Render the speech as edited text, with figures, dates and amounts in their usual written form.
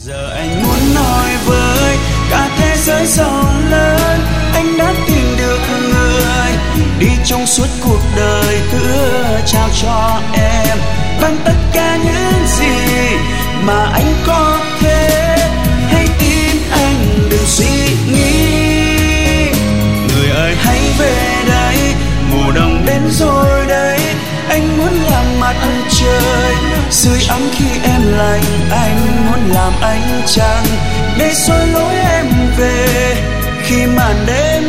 Giờ anh muốn nói với cả thế giới rộng lớn, anh đã tìm được người đi trong suốt cuộc đời, cứ trao cho em bằng tất cả những gì mà anh có thể. Hãy tin anh, đừng suy nghĩ. Người ơi hãy về đây, mùa đông đến rồi đây. Anh muốn làm mặt trời sưởi ấm khi em lạnh, anh muốn làm ánh trăng để soi lối em về khi màn đêm